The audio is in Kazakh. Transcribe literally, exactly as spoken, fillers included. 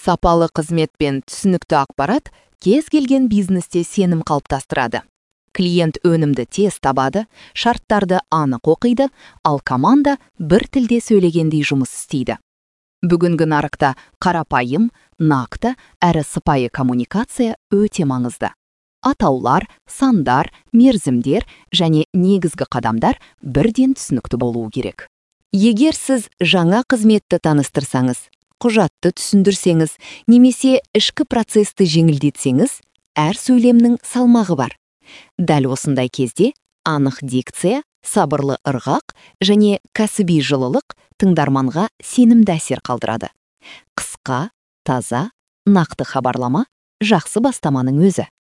Сапалы қызмет пен түсінікті ақпарат кез келген бизнесте сенім қалыптастырады. Клиент өнімді тез табады, шарттарды анық оқиды, ал команда бір тілде сөйлегендей жұмыс істейді. Бүгінгі нарықта қарапайым, нақты, әрі сыпайы коммуникация өте маңызды. Атаулар, сандар, мерзімдер және негізгі қадамдар бірден түсінікті болуы керек. Егер сіз жаңа қызметті таныстырсаңыз, құжатты түсіндірсеңіз, немесе ішкі процесті жеңілдетсеңіз, әр сөйлемнің салмағы бар. Дәл осындай кезде анық дикция, сабырлы ырғақ және кәсіби жылылық тыңдарманға сенімді әсер қалдырады. Қысқа, таза, нақты хабарлама жақсы бастаманың өзі.